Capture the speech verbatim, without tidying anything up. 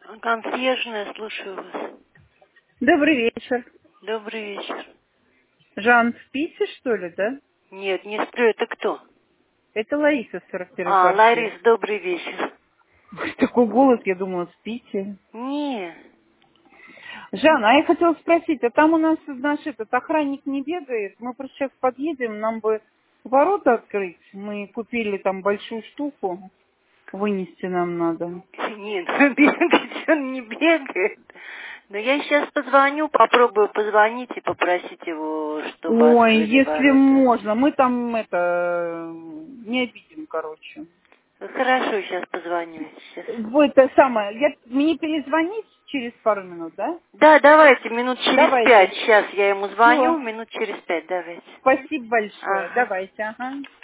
Консьержная, слушаю вас. Добрый вечер. Добрый вечер. Жан, спите, что ли, да? Нет, не сплю, это кто? Это Лариса с сорок первой А, квартиры. Ларис, добрый вечер. Такой голос, я думала, спите. Не, Жан, а я хотела спросить, а там у нас наш этот охранник не бегает? Мы просто сейчас подъедем, нам бы ворота открыть. Мы купили там большую штуку, вынести нам надо. нет, бегать он не бегает. Но я сейчас позвоню, попробую позвонить и попросить его, чтобы Ой, открыли если ворота. можно, мы там это не обидим, короче. Хорошо, сейчас позвоню. Сейчас. Вы это самое, я, мне перезвонить через пару минут, да? Да, давайте, минут через пять. Давайте. Сейчас я ему звоню, Все. минут через пять давайте. Спасибо большое. Ага. Давайте. Ага.